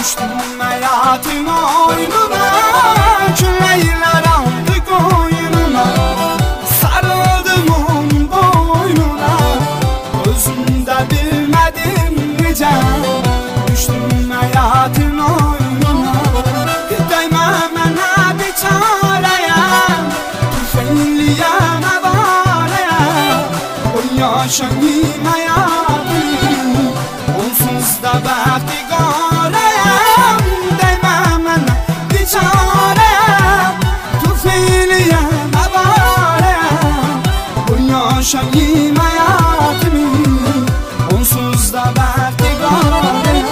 Düştüm hayatın oyununa, küleyler aldı koynuna, sarıldım onun boynuna, özümde bilmedim nice. Düştüm hayatın oyununa, değme bana bir çareye, tüfeğliyem avareye. O yaşayayım hayatım, onsuz da behtigareyem. Değme bana bir çareye, tüfeğliyem avareye. O yaşayayım hayatım, onsuz da behtigareyem.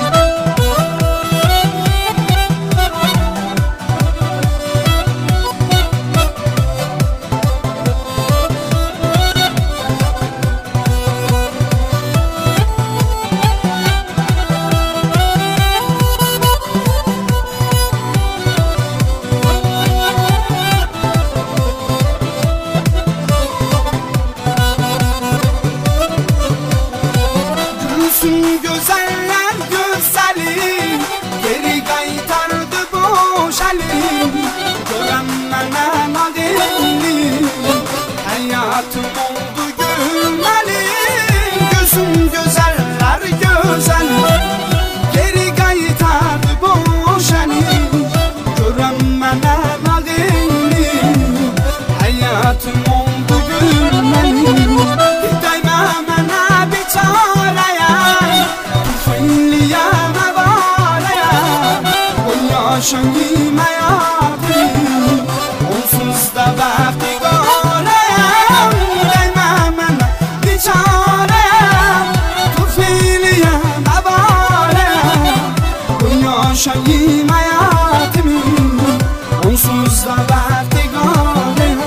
Güzeller güzeli, geri kaytardı boş elim. Görenmene nadelim, hayatım oldu gülmeli. Gözüm güzeller güzeli, geri kaytardı boş elim. Görenmene nadelim, hayatım oldu gülmeli. Değme bana bir çareye, tüfeğliyem avareye. O yaşayayım hayatım, onsuz da behtigareyem. Değme bana bir çareye, tüfeğliyem avareye. O yaşayayım hayatım, onsuz da behtigareyem.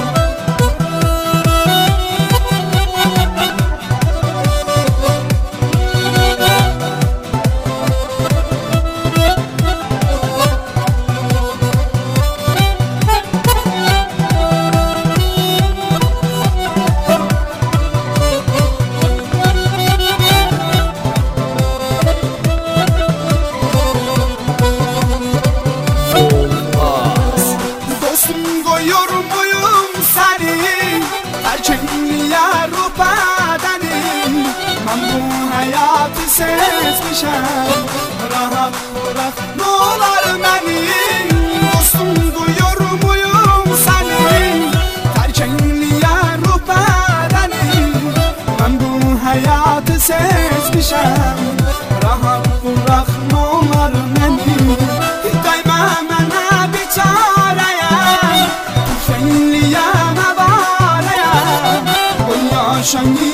Koyuyorum buyum seni, erkekliğe ruh bedenim. Ben bu hayatı seçmişim, rahat bırak ne olur beni. Dostum koyuyorum buyum seni, erkekliğe ruh bedenim. Ben bu hayatı seçmişim, rahat bırak ne olur beni. Değme bana bir tüfeğliyem avareye. O yaşayayım